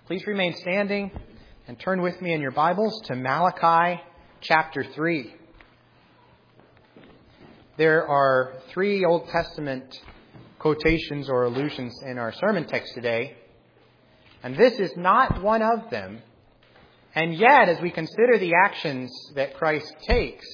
Please remain standing and turn with me in your Bibles to Malachi chapter 3. There are 3 Old Testament quotations or allusions in our sermon text today, and this is not one of them. And yet, as we consider the actions that Christ takes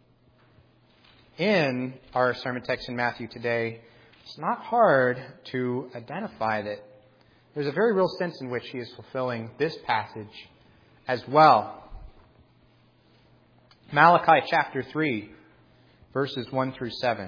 in our sermon text in Matthew today, it's not hard to identify that there's a very real sense in which he is fulfilling this passage as well. Malachi chapter 3, verses 1 through 7.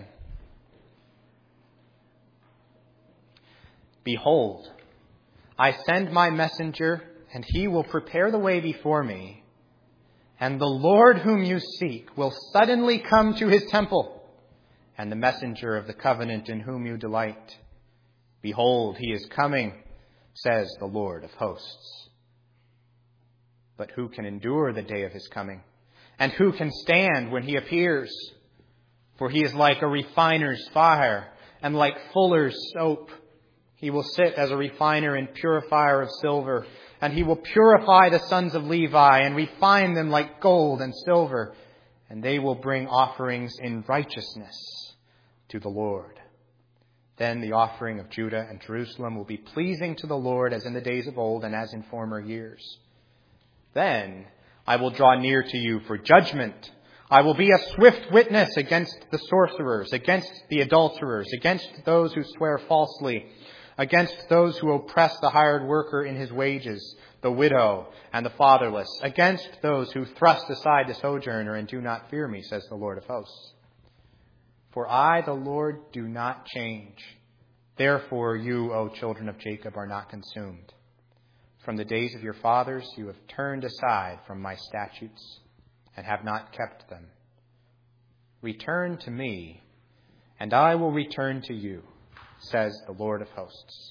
Behold, I send my messenger, and he will prepare the way before me. And the Lord whom you seek will suddenly come to his temple, and the messenger of the covenant in whom you delight. Behold, he is coming, says the Lord of hosts. But who can endure the day of his coming? And who can stand when he appears? For he is like a refiner's fire, and like fuller's soap. He will sit as a refiner and purifier of silver, and he will purify the sons of Levi, and refine them like gold and silver, and they will bring offerings in righteousness to the Lord. Then the offering of Judah and Jerusalem will be pleasing to the Lord as in the days of old and as in former years. Then I will draw near to you for judgment. I will be a swift witness against the sorcerers, against the adulterers, against those who swear falsely, against those who oppress the hired worker in his wages, the widow and the fatherless, against those who thrust aside the sojourner and do not fear me, says the Lord of hosts. For I, the Lord, do not change. Therefore you, O children of Jacob, are not consumed. From the days of your fathers you have turned aside from my statutes and have not kept them. Return to me, and I will return to you, says the Lord of hosts.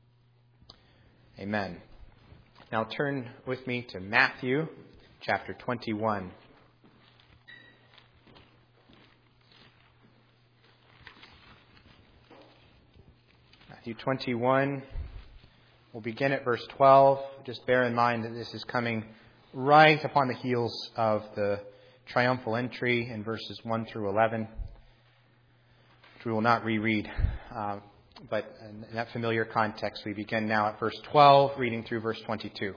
Amen. Now turn with me to Matthew chapter 21. Matthew 21, we'll begin at verse 12. Just bear in mind that this is coming right upon the heels of the triumphal entry in verses 1 through 11, which we will not reread. But in that familiar context, we begin now at verse 12, reading through verse 22.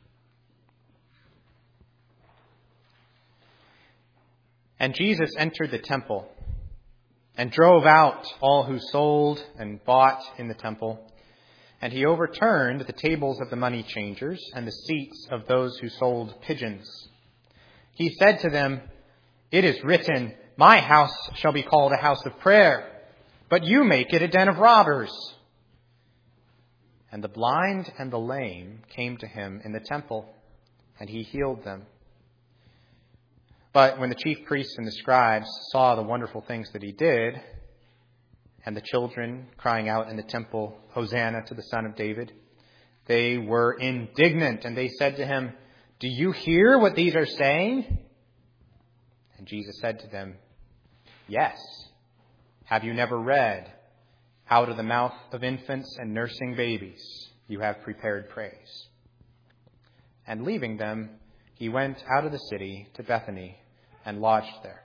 And Jesus entered the temple and drove out all who sold and bought in the temple. And he overturned the tables of the money changers and the seats of those who sold pigeons. He said to them, "It is written, my house shall be called a house of prayer, but you make it a den of robbers." And the blind and the lame came to him in the temple, and he healed them. But when the chief priests and the scribes saw the wonderful things that he did, and the children crying out in the temple, "Hosanna to the Son of David," they were indignant, and they said to him, "Do you hear what these are saying?" And Jesus said to them, "Yes. Have you never read, out of the mouth of infants and nursing babies you have prepared praise?" And leaving them, he went out of the city to Bethany and lodged there.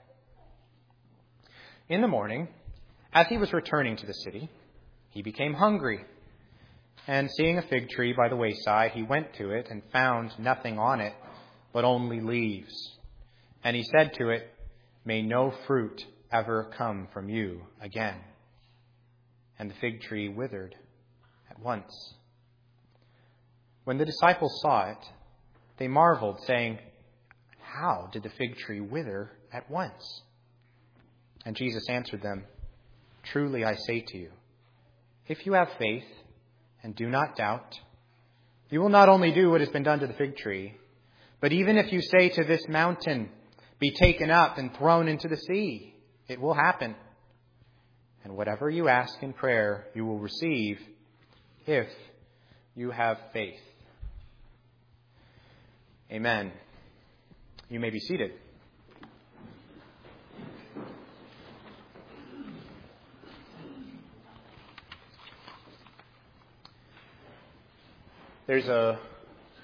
In the morning, as he was returning to the city, he became hungry. And seeing a fig tree by the wayside, he went to it and found nothing on it, but only leaves. And he said to it, "May no fruit ever come from you again." And the fig tree withered at once. When the disciples saw it, they marveled, saying, "How did the fig tree wither at once?" And Jesus answered them, "Truly I say to you, if you have faith and do not doubt, you will not only do what has been done to the fig tree, but even if you say to this mountain, 'Be taken up and thrown into the sea,' it will happen. And whatever you ask in prayer, you will receive if you have faith." Amen. You may be seated. There's a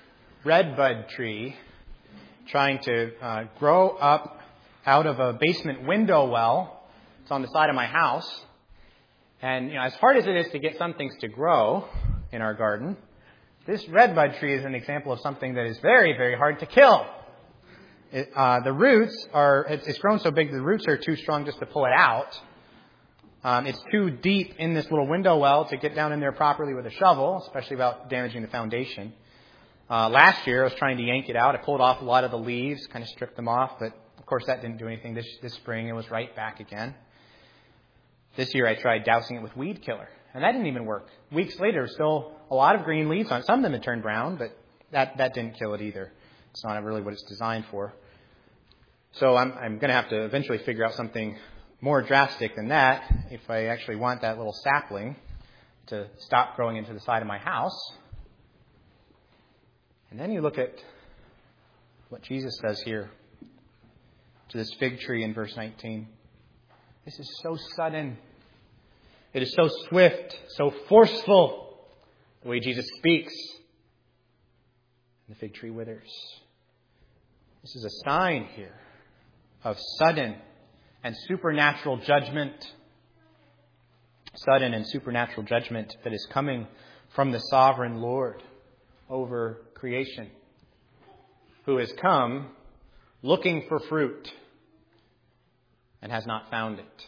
redbud tree trying to grow up out of a basement window well. It's on the side of my house. And, as hard as it is to get some things to grow in our garden, this redbud tree is an example of something that is very, very hard to kill. The roots it's grown so big, the roots are too strong just to pull it out. It's too deep in this little window well to get down in there properly with a shovel, especially without damaging the foundation. Last year, I was trying to yank it out. I pulled off a lot of the leaves, kind of stripped them off, but of course that didn't do anything. This spring, it was right back again. This year, I tried dousing it with weed killer, and that didn't even work. Weeks later, still a lot of green leaves on it. Some of them had turned brown, but that didn't kill it either. It's not really what it's designed for. So I'm going to have to eventually figure out something more drastic than that if I actually want that little sapling to stop growing into the side of my house. And then you look at what Jesus says here to this fig tree in verse 19. This is so sudden. It is so swift, so forceful, the way Jesus speaks. And the fig tree withers. This is a sign here of sudden and supernatural judgment. Sudden and supernatural judgment that is coming from the sovereign Lord over creation, who has come looking for fruit and has not found it.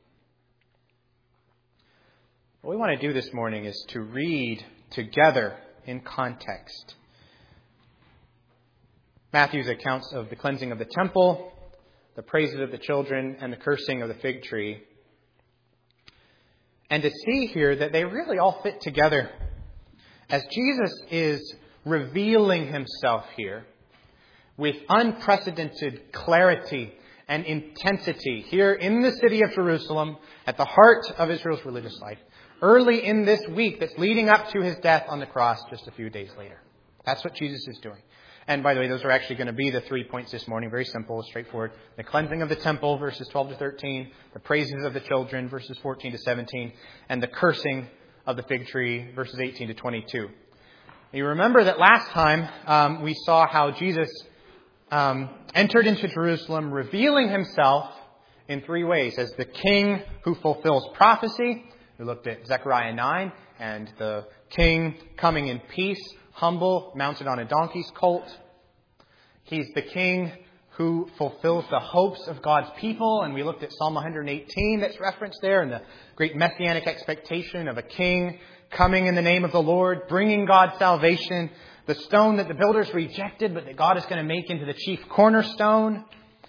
What we want to do this morning is to read together in context Matthew's accounts of the cleansing of the temple, the praises of the children, and the cursing of the fig tree. And to see here that they really all fit together. As Jesus is revealing himself here with unprecedented clarity and intensity here in the city of Jerusalem, at the heart of Israel's religious life, early in this week that's leading up to his death on the cross just a few days later. That's what Jesus is doing. And by the way, those are actually going to be the 3 points this morning. Very simple, straightforward. The cleansing of the temple, verses 12 to 13. The praises of the children, verses 14 to 17. And the cursing of the fig tree, verses 18 to 22. You remember that last time we saw how Jesus entered into Jerusalem, revealing himself in 3 ways. As the king who fulfills prophecy. We looked at Zechariah 9. And the king coming in peace, humble, mounted on a donkey's colt. He's the king who fulfills the hopes of God's people. And we looked at Psalm 118 that's referenced there, and the great messianic expectation of a king coming in the name of the Lord, bringing God salvation, the stone that the builders rejected, but that God is going to make into the chief cornerstone.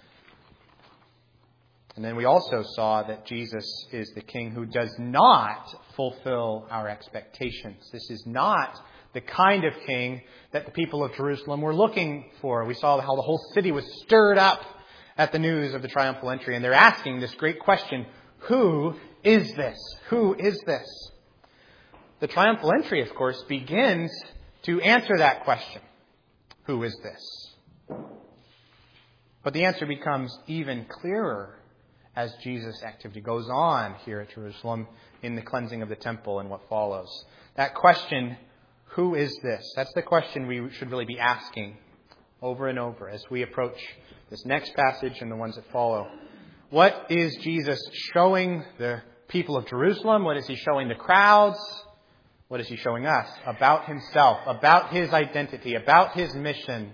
And then we also saw that Jesus is the king who does not fulfill our expectations. This is not the kind of king that the people of Jerusalem were looking for. We saw how the whole city was stirred up at the news of the triumphal entry. And they're asking this great question, who is this? Who is this? The triumphal entry, of course, begins to answer that question. Who is this? But the answer becomes even clearer as Jesus' activity goes on here at Jerusalem in the cleansing of the temple and what follows. That question, who is this? That's the question we should really be asking over and over as we approach this next passage and the ones that follow. What is Jesus showing the people of Jerusalem? What is he showing the crowds? What is he showing us about himself, about his identity, about his mission?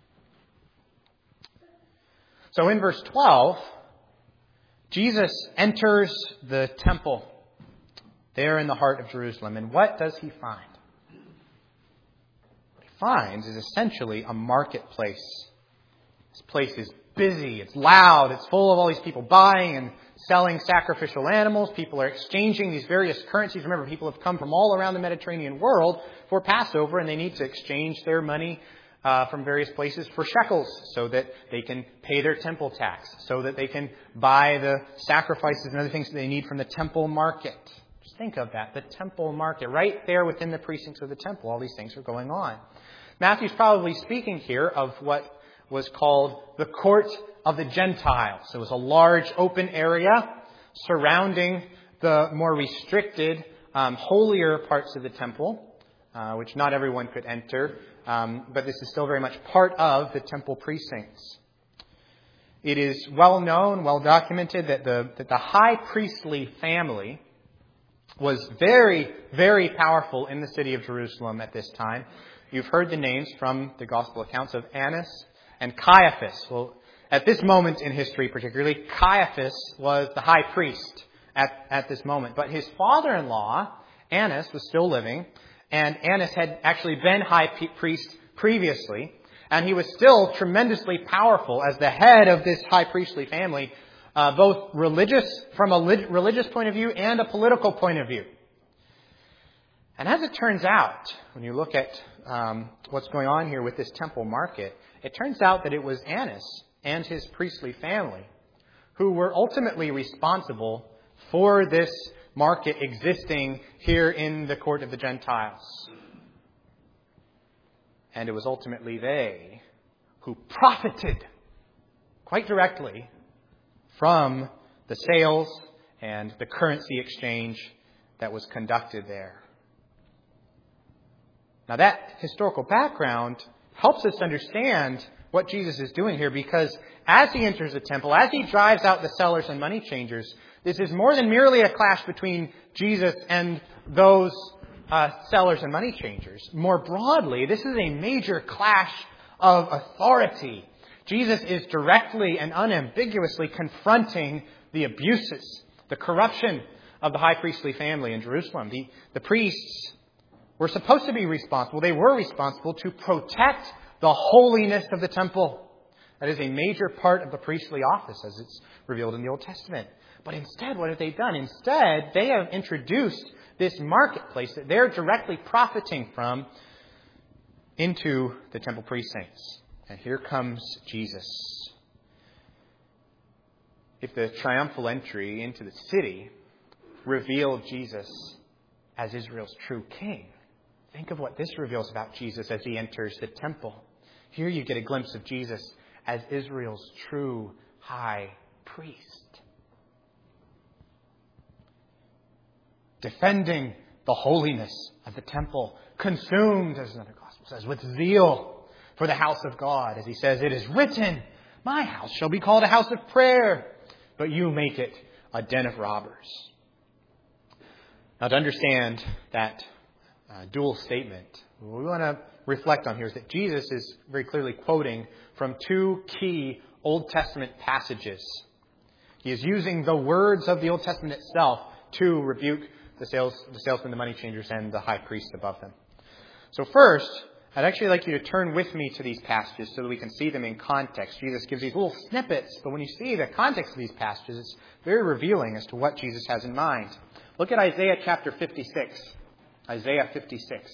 So in verse 12, Jesus enters the temple there in the heart of Jerusalem. And what does he find? What he finds is essentially a marketplace. This place is busy, it's loud, it's full of all these people buying and selling sacrificial animals. People are exchanging these various currencies. Remember, people have come from all around the Mediterranean world for Passover, and they need to exchange their money from various places for shekels so that they can pay their temple tax, so that they can buy the sacrifices and other things that they need from the temple market. Just think of that, the temple market, right there within the precincts of the temple. All these things are going on. Matthew's probably speaking here of what was called the court of the Gentiles. It was a large open area surrounding the more restricted, holier parts of the temple. which not everyone could enter, but this is still very much part of the temple precincts. It is well known, well documented that the high priestly family was very, very powerful in the city of Jerusalem at this time. You've heard the names from the gospel accounts of Annas and Caiaphas. Well, at this moment in history particularly, Caiaphas was the high priest at this moment. But his father-in-law, Annas, was still living, and Annas had actually been high priest previously, and he was still tremendously powerful as the head of this high priestly family, both from a religious point of view and a political point of view. And as it turns out, when you look at what's going on here with this temple market, it turns out that it was Annas and his priestly family who were ultimately responsible for this market existing here in the court of the Gentiles. And it was ultimately they who profited quite directly from the sales and the currency exchange that was conducted there. Now that historical background helps us understand what Jesus is doing here, because as he enters the temple, as he drives out the sellers and money changers, this is more than merely a clash between Jesus and those sellers and money changers. More broadly, this is a major clash of authority. Jesus is directly and unambiguously confronting the abuses, the corruption of the high priestly family in Jerusalem. The priests were supposed to be responsible. They were responsible to protect the holiness of the temple. That is a major part of the priestly office as it's revealed in the Old Testament. But instead, what have they done? Instead, they have introduced this marketplace that they're directly profiting from into the temple precincts. And here comes Jesus. If the triumphal entry into the city revealed Jesus as Israel's true king, think of what this reveals about Jesus as he enters the temple. Here you get a glimpse of Jesus as Israel's true high priest. Defending the holiness of the temple, consumed, as another gospel says, with zeal for the house of God. As he says, it is written, my house shall be called a house of prayer, but you make it a den of robbers. Now, to understand that dual statement, what we want to reflect on here is that Jesus is very clearly quoting from two key Old Testament passages. He is using the words of the Old Testament itself to rebuke the salesmen, the money changers, and the high priest above them. So first, I'd actually like you to turn with me to these passages so that we can see them in context. Jesus gives these little snippets, but when you see the context of these passages, it's very revealing as to what Jesus has in mind. Look at Isaiah chapter 56. Isaiah 56.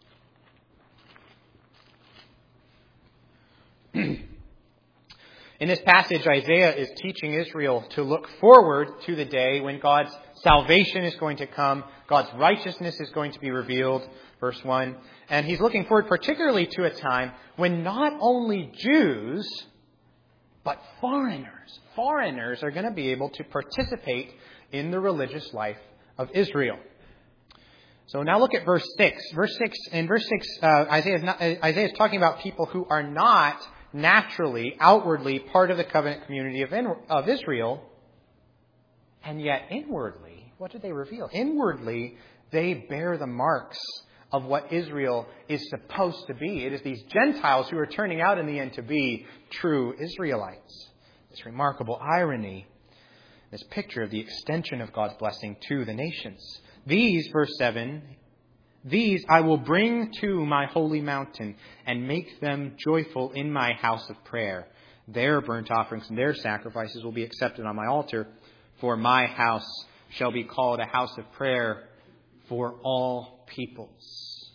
In this passage, Isaiah is teaching Israel to look forward to the day when God's salvation is going to come, God's righteousness is going to be revealed, verse 1. And he's looking forward particularly to a time when not only Jews, but foreigners are going to be able to participate in the religious life of Israel. So now look at verse 6. In verse 6, Isaiah is talking about people who are not naturally, outwardly part of the covenant community of Israel. And yet inwardly, what do they reveal? Inwardly, they bear the marks of what Israel is supposed to be. It is these Gentiles who are turning out in the end to be true Israelites. This remarkable irony, this picture of the extension of God's blessing to the nations. These, verse 7, these I will bring to my holy mountain and make them joyful in my house of prayer. Their burnt offerings and their sacrifices will be accepted on my altar, for my house shall be called a house of prayer for all peoples.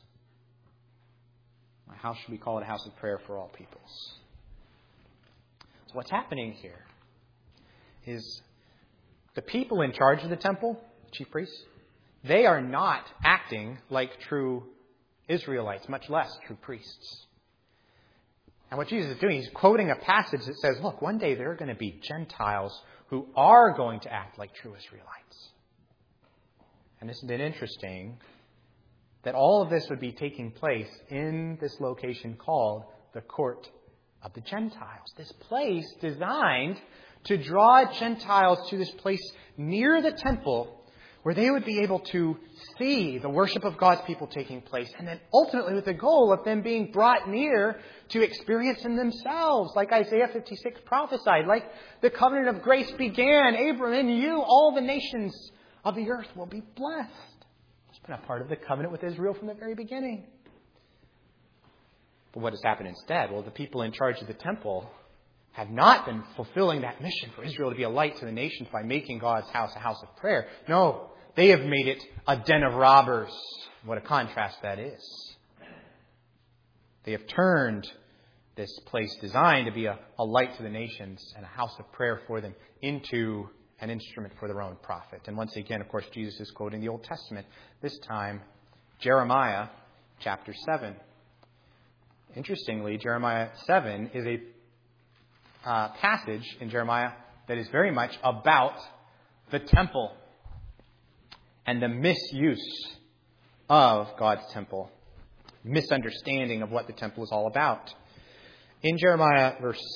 My house shall be called a house of prayer for all peoples. So what's happening here is the people in charge of the temple, chief priests, they are not acting like true Israelites, much less true priests. And what Jesus is doing, he's quoting a passage that says, look, one day there are going to be Gentiles who are going to act like true Israelites. And isn't it interesting that all of this would be taking place in this location called the Court of the Gentiles. This place designed to draw Gentiles to this place near the temple where they would be able to see the worship of God's people taking place, and then ultimately with the goal of them being brought near to experience in themselves, like Isaiah 56 prophesied, like the covenant of grace began, Abram, in you all the nations of the earth will be blessed. It's been a part of the covenant with Israel from the very beginning. But what has happened instead? Well, the people in charge of the temple have not been fulfilling that mission for Israel to be a light to the nations by making God's house a house of prayer. No, they have made it a den of robbers. What a contrast that is. They have turned this place designed to be a light to the nations and a house of prayer for them into an instrument for their own profit. And once again, of course, Jesus is quoting the Old Testament. This time, Jeremiah chapter 7. Interestingly, Jeremiah 7 is a passage in Jeremiah that is very much about the temple and the misuse of God's temple, misunderstanding of what the temple is all about. In Jeremiah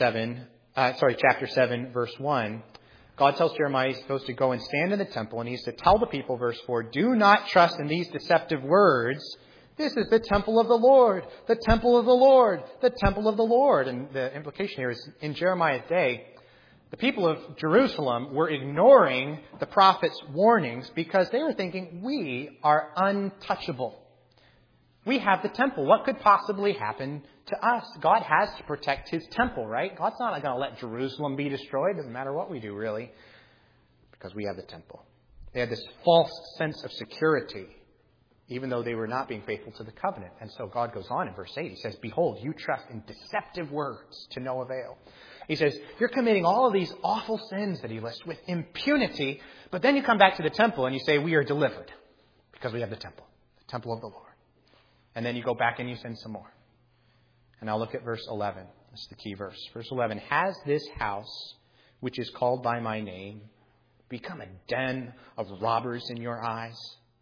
chapter 7, verse 1, God tells Jeremiah he's supposed to go and stand in the temple, and he's to tell the people, verse 4, do not trust in these deceptive words. This is the temple of the Lord, the temple of the Lord, the temple of the Lord. And the implication here is, in Jeremiah's day, the people of Jerusalem were ignoring the prophet's warnings because they were thinking, we are untouchable. We have the temple. What could possibly happen to us? God has to protect his temple, right? God's not going to let Jerusalem be destroyed. Doesn't matter what we do, really, because we have the temple. They had this false sense of security, even though they were not being faithful to the covenant. And so God goes on in verse 8. He says, behold, you trust in deceptive words to no avail. He says, you're committing all of these awful sins that he lists with impunity, but then you come back to the temple and you say, we are delivered because we have the temple of the Lord. And then you go back and you sin some more. And now look at verse 11. This is the key verse. Verse 11, has this house, which is called by my name, become a den of robbers in your eyes?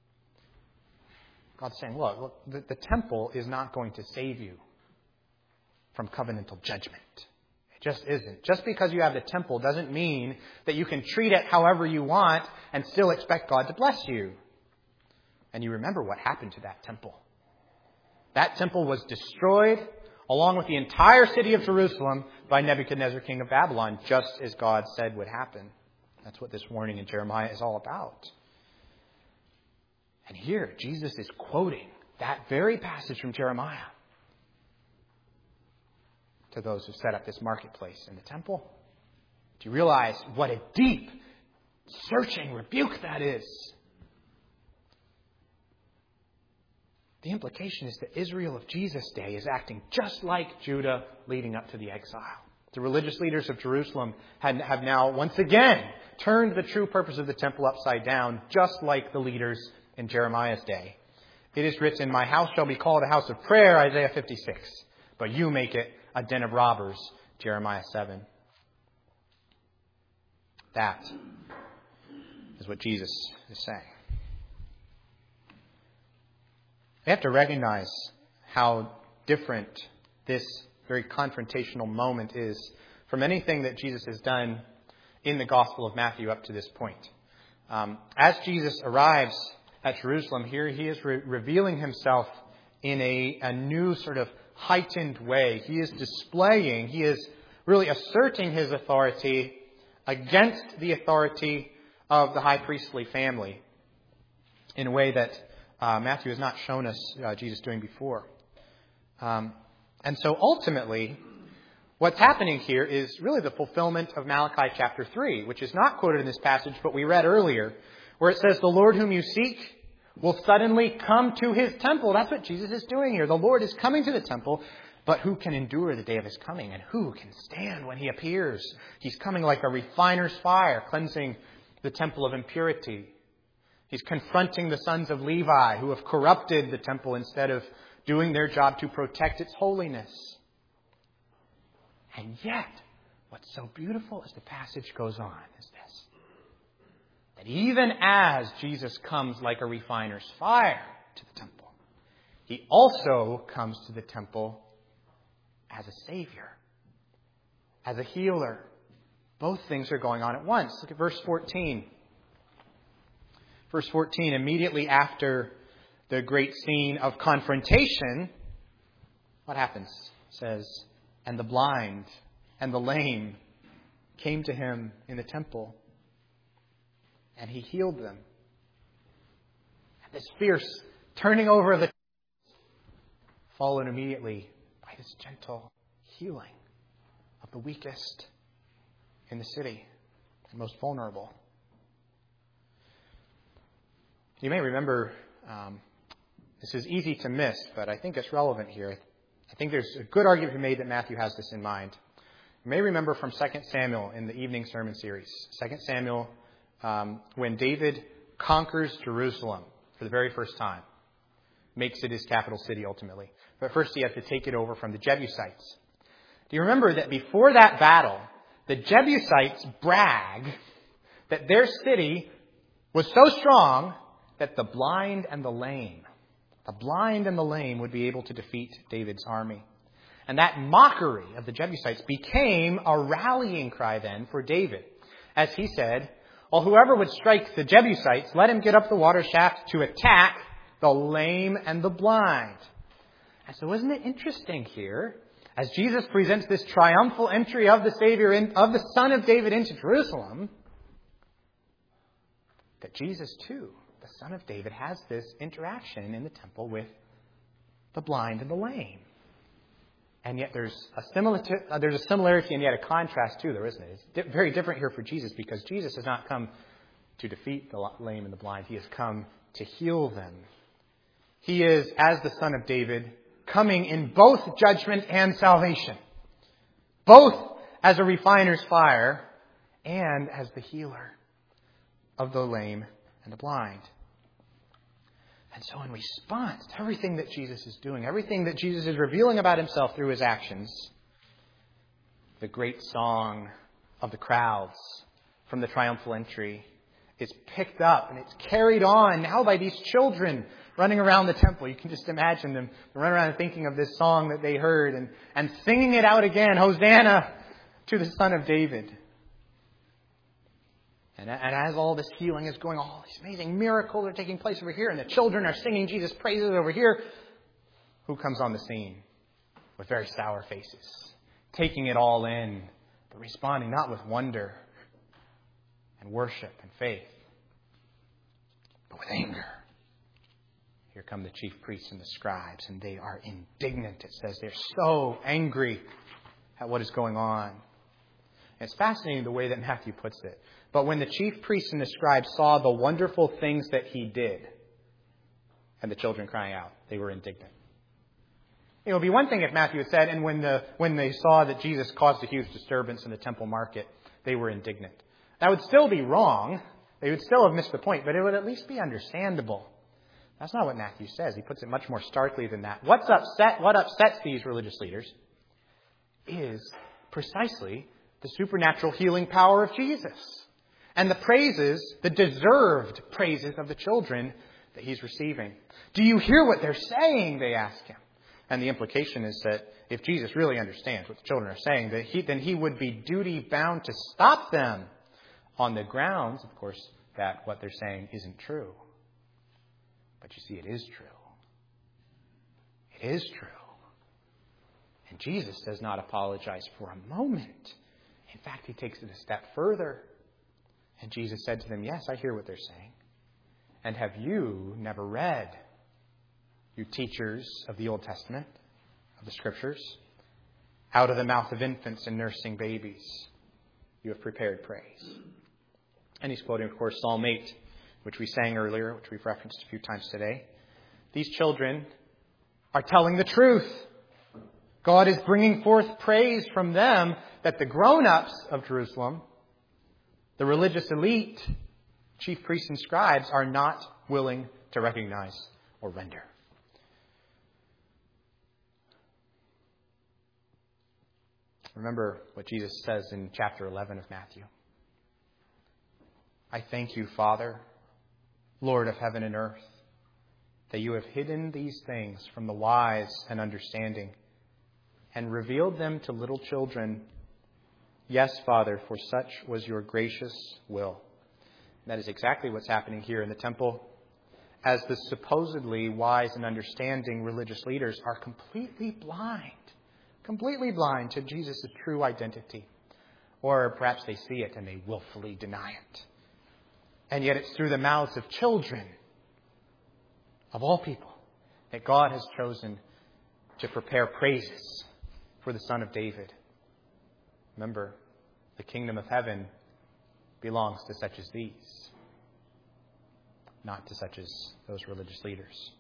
God's saying, look, the temple is not going to save you from covenantal judgment. It just isn't. Just because you have the temple doesn't mean that you can treat it however you want and still expect God to bless you. And you remember what happened to that temple. That temple was destroyed along with the entire city of Jerusalem by Nebuchadnezzar, king of Babylon, just as God said would happen. That's what this warning in Jeremiah is all about. And here, Jesus is quoting that very passage from Jeremiah to those who set up this marketplace in the temple. Do you realize what a deep, searching rebuke that is? The implication is that Israel of Jesus' day is acting just like Judah leading up to the exile. The religious leaders of Jerusalem have now once again turned the true purpose of the temple upside down, just like the leaders in Jeremiah's day. It is written, my house shall be called a house of prayer, Isaiah 56. But you make it a den of robbers, Jeremiah 7. That is what Jesus is saying. We have to recognize how different this very confrontational moment is from anything that Jesus has done in the Gospel of Matthew up to this point. As Jesus arrives at Jerusalem, here he is revealing himself in a new sort of heightened way. He is really asserting his authority against the authority of the high priestly family in a way that Matthew has not shown us Jesus doing before. And so ultimately, what's happening here is really the fulfillment of Malachi chapter 3, which is not quoted in this passage, but we read earlier, where it says, the Lord whom you seek will suddenly come to his temple. That's what Jesus is doing here. The Lord is coming to the temple, but who can endure the day of his coming? And who can stand when he appears? He's coming like a refiner's fire, cleansing the temple of impurity. He's confronting the sons of Levi who have corrupted the temple instead of doing their job to protect its holiness. And yet, what's so beautiful as the passage goes on is this. That even as Jesus comes like a refiner's fire to the temple, He also comes to the temple as a Savior, as a healer. Both things are going on at once. Look at verse 14. Verse 14, immediately after the great scene of confrontation, what happens? It says, and the blind and the lame came to him in the temple, and he healed them. And this fierce turning over of the followed immediately by this gentle healing of the weakest in the city and most vulnerable. You may remember, this is easy to miss, but I think it's relevant here. I think there's a good argument to be made that Matthew has this in mind. You may remember from 2 Samuel in the evening sermon series. 2 Samuel, when David conquers Jerusalem for the very first time. Makes it his capital city ultimately. But first he has to take it over from the Jebusites. Do you remember that before that battle, the Jebusites brag that their city was so strong that the blind and the lame would be able to defeat David's army. And that mockery of the Jebusites became a rallying cry then for David. As he said, well, whoever would strike the Jebusites, let him get up the water shaft to attack the lame and the blind. And so isn't it interesting here, as Jesus presents this triumphal entry of the Savior, of the Son of David into Jerusalem, that Jesus too, the Son of David, has this interaction in the temple with the blind and the lame. And yet there's a similarity and yet a contrast too, there isn't it? It's very different here for Jesus, because Jesus has not come to defeat the lame and the blind. He has come to heal them. He is, as the Son of David, coming in both judgment and salvation. Both as a refiner's fire and as the healer of the lame and the blind. And so in response to everything that Jesus is doing, everything that Jesus is revealing about himself through his actions, the great song of the crowds from the triumphal entry is picked up and it's carried on now by these children running around the temple. You can just imagine them running around thinking of this song that they heard and singing it out again, Hosanna to the Son of David. And as all this healing is going on, all these amazing miracles are taking place over here, and the children are singing Jesus' praises over here, who comes on the scene with very sour faces, taking it all in, but responding not with wonder and worship and faith, but with anger. Here come the chief priests and the scribes, and they are indignant. It says they're so angry at what is going on. It's fascinating the way that Matthew puts it. But when the chief priests and the scribes saw the wonderful things that he did, and the children crying out, they were indignant. It would be one thing if Matthew had said, and when they saw that Jesus caused a huge disturbance in the temple market, they were indignant. That would still be wrong. They would still have missed the point, but it would at least be understandable. That's not what Matthew says. He puts it much more starkly than that. What upsets these religious leaders is precisely the supernatural healing power of Jesus. And the praises, the deserved praises of the children that he's receiving. Do you hear what they're saying? They ask him. And the implication is that if Jesus really understands what the children are saying, then he would be duty-bound to stop them on the grounds, of course, that what they're saying isn't true. But you see, it is true. It is true. And Jesus does not apologize for a moment. In fact, he takes it a step further. And Jesus said to them, yes, I hear what they're saying. And have you never read, you teachers of the Old Testament, of the Scriptures, out of the mouth of infants and nursing babies, you have prepared praise. And he's quoting, of course, Psalm 8, which we sang earlier, which we've referenced a few times today. These children are telling the truth. God is bringing forth praise from them that the grown-ups of Jerusalem, the religious elite, chief priests and scribes, are not willing to recognize or render. Remember what Jesus says in chapter 11 of Matthew. I thank you, Father, Lord of heaven and earth, that you have hidden these things from the wise and understanding and revealed them to little children. Yes, Father, for such was your gracious will. And that is exactly what's happening here in the temple, as the supposedly wise and understanding religious leaders are completely blind to Jesus' true identity. Or perhaps they see it and they willfully deny it. And yet it's through the mouths of children, of all people, that God has chosen to prepare praises for the Son of David. Remember, the kingdom of heaven belongs to such as these, not to such as those religious leaders.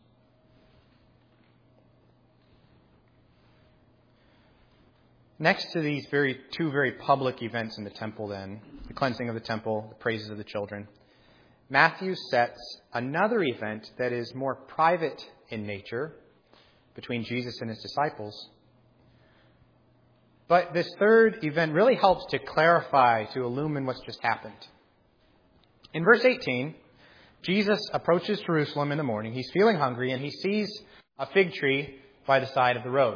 Next to these two very public events in the temple then, the cleansing of the temple, the praises of the children, Matthew sets another event that is more private in nature between Jesus and his disciples. But this third event really helps to clarify, to illumine what's just happened. In verse 18, Jesus approaches Jerusalem in the morning. He's feeling hungry and he sees a fig tree by the side of the road.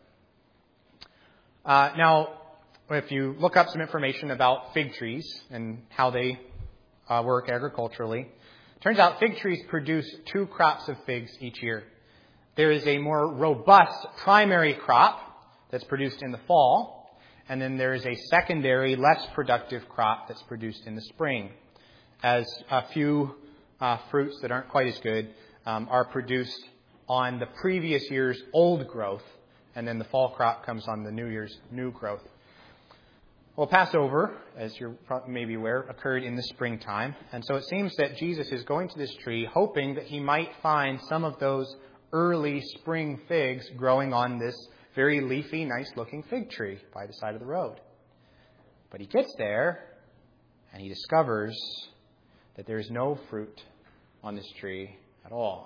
Now, if you look up some information about fig trees and how they work agriculturally, it turns out fig trees produce 2 crops of figs each year. There is a more robust primary crop that's produced in the fall, and then there is a secondary, less productive crop that's produced in the spring, as a few fruits that aren't quite as good are produced on the previous year's old growth, and then the fall crop comes on the new year's new growth. Well, Passover, as you're maybe aware, occurred in the springtime. And so it seems that Jesus is going to this tree hoping that he might find some of those early spring figs growing on this very leafy, nice-looking fig tree by the side of the road. But he gets there and he discovers that there is no fruit on this tree at all.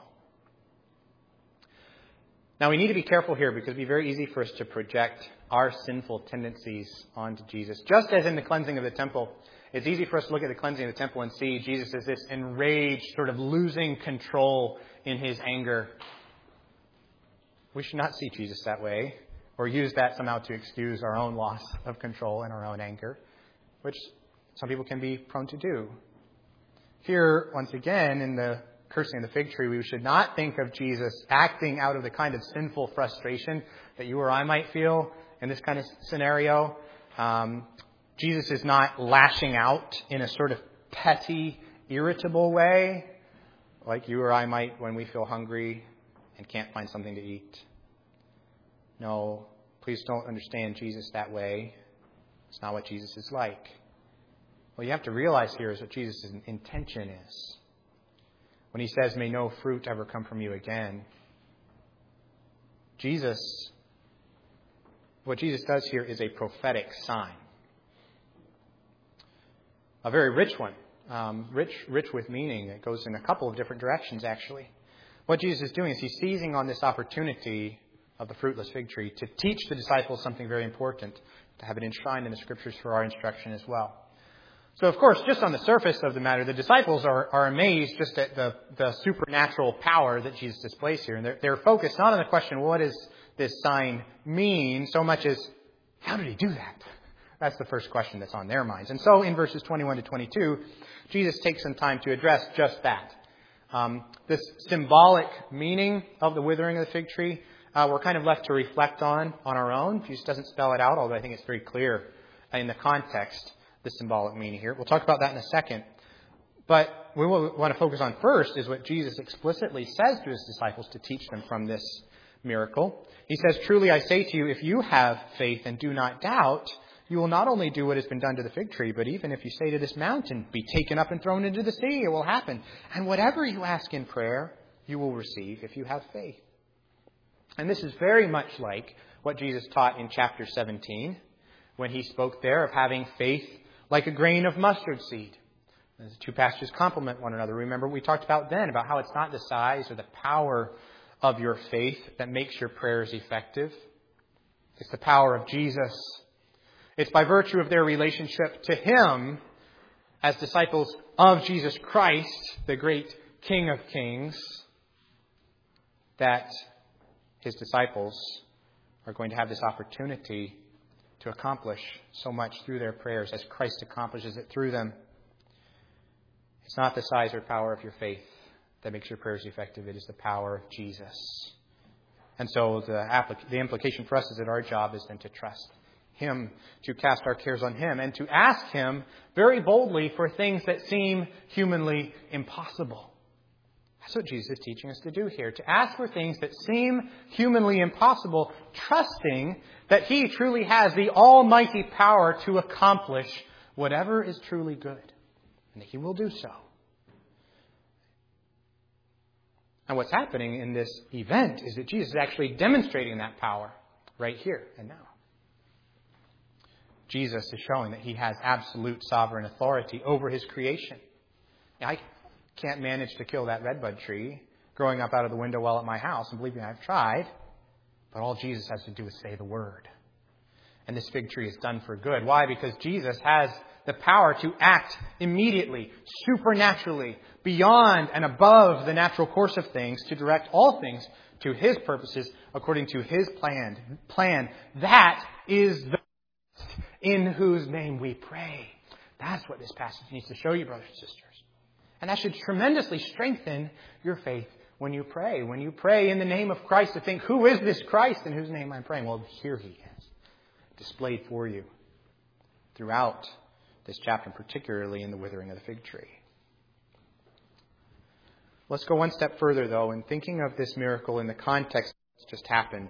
Now, we need to be careful here because it would be very easy for us to project our sinful tendencies onto Jesus. Just as in the cleansing of the temple, it's easy for us to look at the cleansing of the temple and see Jesus as this enraged, sort of losing control in his anger. We should not see Jesus that way or use that somehow to excuse our own loss of control and our own anger, which some people can be prone to do. Here, once again, in the cursing of the fig tree, we should not think of Jesus acting out of the kind of sinful frustration that you or I might feel in this kind of scenario. Jesus is not lashing out in a sort of petty, irritable way like you or I might when we feel hungry and can't find something to eat. No, please don't understand Jesus that way. It's not what Jesus is like. What you have to realize here is what Jesus' intention is. When he says, "May no fruit ever come from you again," what Jesus does here is a prophetic sign. A very rich one. Rich with meaning. It goes in a couple of different directions, actually. What Jesus is doing is he's seizing on this opportunity of the fruitless fig tree to teach the disciples something very important, to have it enshrined in the Scriptures for our instruction as well. So, of course, just on the surface of the matter, the disciples are amazed just at the supernatural power that Jesus displays here. And they're focused not on the question, what does this sign mean, so much as, how did he do that? That's the first question that's on their minds. And so in verses 21 to 22, Jesus takes some time to address just that. This symbolic meaning of the withering of the fig tree, we're kind of left to reflect on our own. Jesus doesn't spell it out, although I think it's very clear in the context, the symbolic meaning here. We'll talk about that in a second. But we want to focus on first is what Jesus explicitly says to his disciples to teach them from this miracle. He says, "Truly I say to you, if you have faith and do not doubt, you will not only do what has been done to the fig tree, but even if you say to this mountain, be taken up and thrown into the sea, it will happen. And whatever you ask in prayer, you will receive if you have faith." And this is very much like what Jesus taught in chapter 17, when he spoke there of having faith like a grain of mustard seed. The two passages complement one another. Remember, we talked about then about how it's not the size or the power of your faith that makes your prayers effective. It's the power of Jesus. It's by virtue of their relationship to him as disciples of Jesus Christ, the great King of Kings, that his disciples are going to have this opportunity to accomplish so much through their prayers as Christ accomplishes it through them. It's not the size or power of your faith that makes your prayers effective. It is the power of Jesus. And so the implication for us is that our job is then to trust Him, to cast our cares on Him, and to ask Him very boldly for things that seem humanly impossible. That's what Jesus is teaching us to do here, to ask for things that seem humanly impossible, trusting that He truly has the almighty power to accomplish whatever is truly good, and that He will do so. And what's happening in this event is that Jesus is actually demonstrating that power right here and now. Jesus is showing that He has absolute sovereign authority over His creation. Now, I can't manage to kill that redbud tree growing up out of the window well at my house, and believe me, I've tried. But all Jesus has to do is say the word. And this fig tree is done for good. Why? Because Jesus has the power to act immediately, supernaturally, beyond and above the natural course of things, to direct all things to His purposes according to His plan. That is the in whose name we pray. That's what this passage needs to show you, brothers and sisters. And that should tremendously strengthen your faith when you pray. When you pray in the name of Christ, to think, who is this Christ in whose name I'm praying? Well, here He is, displayed for you throughout this chapter, particularly in the withering of the fig tree. Let's go one step further, though, in thinking of this miracle in the context that's just happened.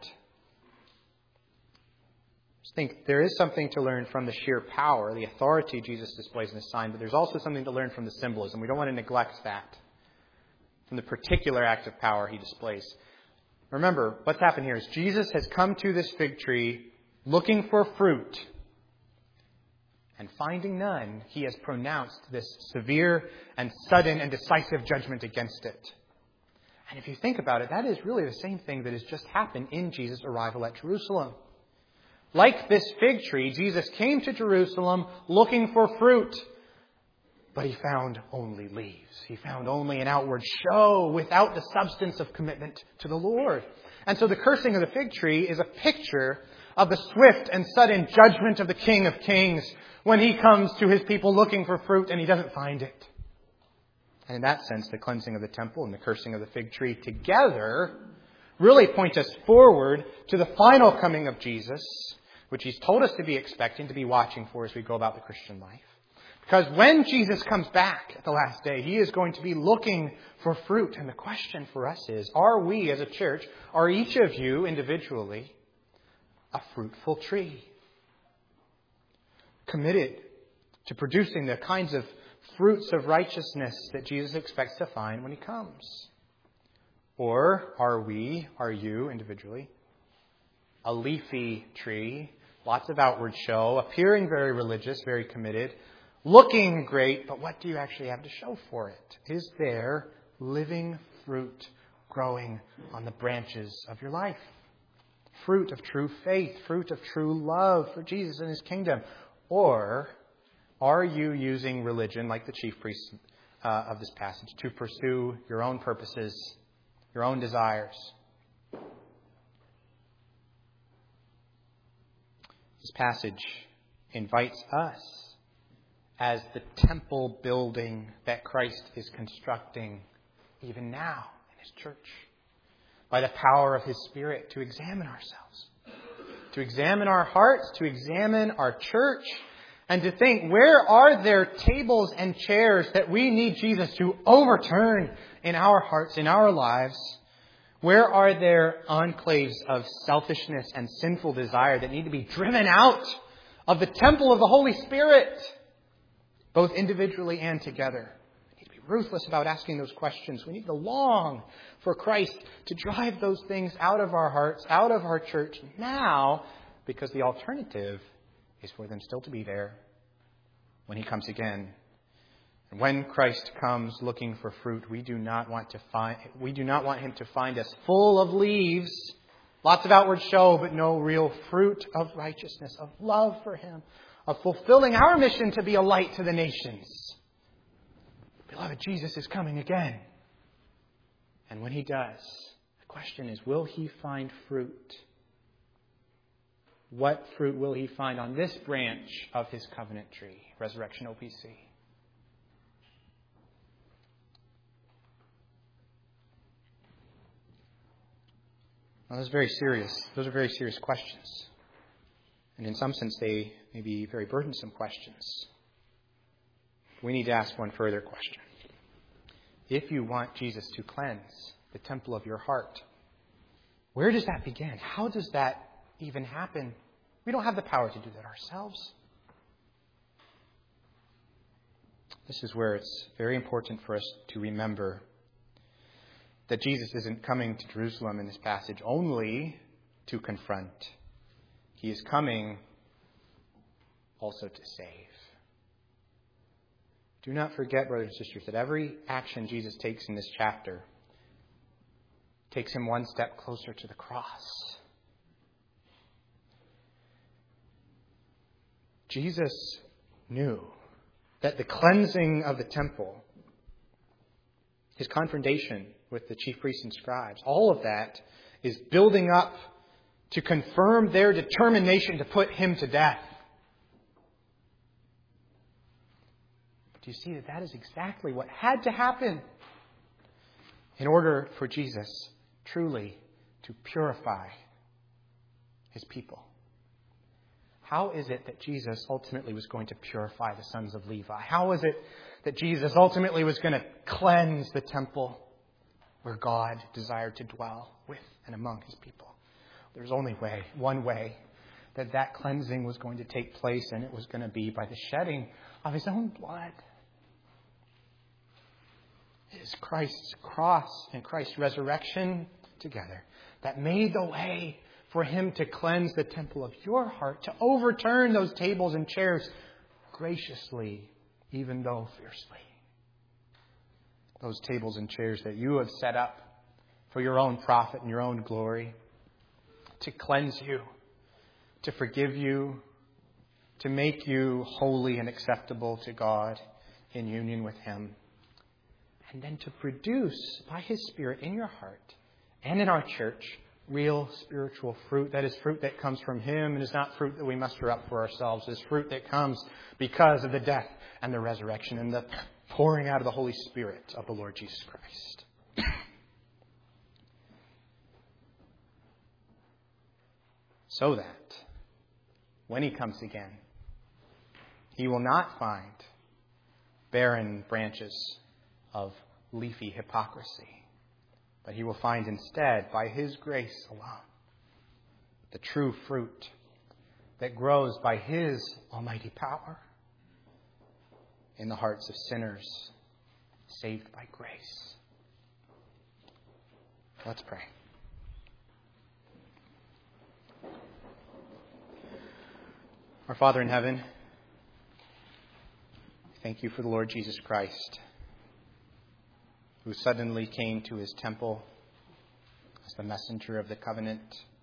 I think there is something to learn from the sheer power, the authority Jesus displays in this sign, but there's also something to learn from the symbolism. We don't want to neglect that. From the particular act of power He displays. Remember, what's happened here is Jesus has come to this fig tree looking for fruit. And finding none, He has pronounced this severe and sudden and decisive judgment against it. And if you think about it, that is really the same thing that has just happened in Jesus' arrival at Jerusalem. Like this fig tree, Jesus came to Jerusalem looking for fruit. But He found only leaves. He found only an outward show without the substance of commitment to the Lord. And so the cursing of the fig tree is a picture of the swift and sudden judgment of the King of Kings when He comes to His people looking for fruit and He doesn't find it. And in that sense, the cleansing of the temple and the cursing of the fig tree together really point us forward to the final coming of Jesus, which He's told us to be expecting, to be watching for as we go about the Christian life. Because when Jesus comes back at the last day, He is going to be looking for fruit. And the question for us is, are we as a church, are each of you individually a fruitful tree? Committed to producing the kinds of fruits of righteousness that Jesus expects to find when He comes? Or are you individually, a leafy tree, lots of outward show, appearing very religious, very committed, looking great, but what do you actually have to show for it? Is there living fruit growing on the branches of your life? Fruit of true faith, fruit of true love for Jesus and His kingdom. Or are you using religion, like the chief priests of this passage, to pursue your own purposes, your own desires? This passage invites us, as the temple building that Christ is constructing even now in His church, by the power of His Spirit, to examine ourselves, to examine our hearts, to examine our church, and to think, where are there tables and chairs that we need Jesus to overturn in our hearts, in our lives? Where are there enclaves of selfishness and sinful desire that need to be driven out of the temple of the Holy Spirit, both individually and together? We need to be ruthless about asking those questions. We need to long for Christ to drive those things out of our hearts, out of our church now, because the alternative is for them still to be there when He comes again. And when Christ comes looking for fruit, we do not want Him to find us full of leaves, lots of outward show, but no real fruit of righteousness, of love for Him, of fulfilling our mission to be a light to the nations. Beloved, Jesus is coming again. And when He does, the question is, will he find fruit? What fruit will he find on this branch of his covenant tree, Resurrection OPC? Well, those are very serious questions. And in some sense, they may be very burdensome questions. We need to ask one further question. If you want Jesus to cleanse the temple of your heart, where does that begin? How does that even happen? We don't have the power to do that ourselves. This is where it's very important for us to remember that Jesus isn't coming to Jerusalem in this passage only to confront. He is coming also to save. Do not forget, brothers and sisters, that every action Jesus takes in this chapter takes him one step closer to the cross. Jesus knew that the cleansing of the temple, his confrontation with the chief priests and scribes, all of that is building up to confirm their determination to put him to death. Do you see that that is exactly what had to happen in order for Jesus truly to purify his people? How is it that Jesus ultimately was going to purify the sons of Levi? How is it that Jesus ultimately was going to cleanse the temple where God desired to dwell with and among his people? There's only one way that cleansing was going to take place, and it was going to be by the shedding of his own blood. It is Christ's cross and Christ's resurrection together that made the way for him to cleanse the temple of your heart, to overturn those tables and chairs graciously, even though fiercely. Those tables and chairs that you have set up for your own profit and your own glory, to cleanse you, to forgive you, to make you holy and acceptable to God in union with him. And then to produce by his Spirit in your heart and in our church real spiritual fruit. That is fruit that comes from him and is not fruit that we muster up for ourselves. It is fruit that comes because of the death and the resurrection and the pouring out of the Holy Spirit of the Lord Jesus Christ. So that when he comes again, he will not find barren branches of leafy hypocrisy, but he will find instead, by his grace alone, the true fruit that grows by his almighty power in the hearts of sinners saved by grace. Let's pray. Our Father in heaven, thank you for the Lord Jesus Christ, who suddenly came to his temple as the messenger of the covenant.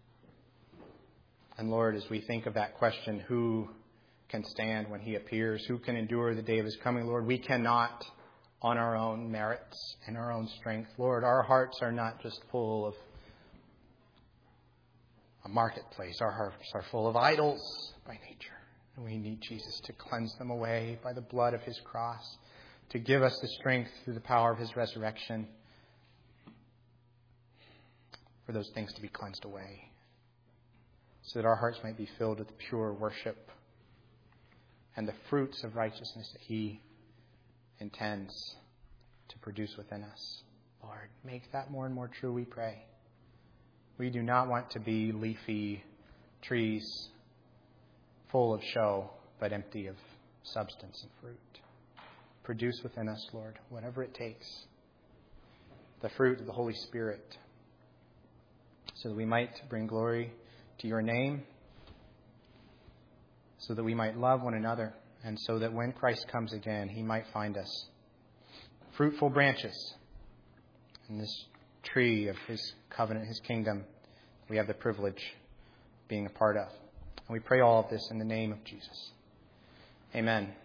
And Lord, as we think of that question, who can stand when he appears? Who can endure the day of his coming? Lord, we cannot on our own merits and our own strength. Lord, our hearts are not just full of a marketplace. Our hearts are full of idols by nature. And we need Jesus to cleanse them away by the blood of his cross, to give us the strength through the power of his resurrection for those things to be cleansed away, so that our hearts might be filled with pure worship and the fruits of righteousness that he intends to produce within us. Lord, make that more and more true, we pray. We do not want to be leafy trees full of show, but empty of substance and fruit. Produce within us, Lord, whatever it takes, the fruit of the Holy Spirit, so that we might bring glory to your name, so that we might love one another, and so that when Christ comes again, he might find us fruitful branches in this tree of his covenant, his kingdom, we have the privilege of being a part of. And we pray all of this in the name of Jesus. Amen.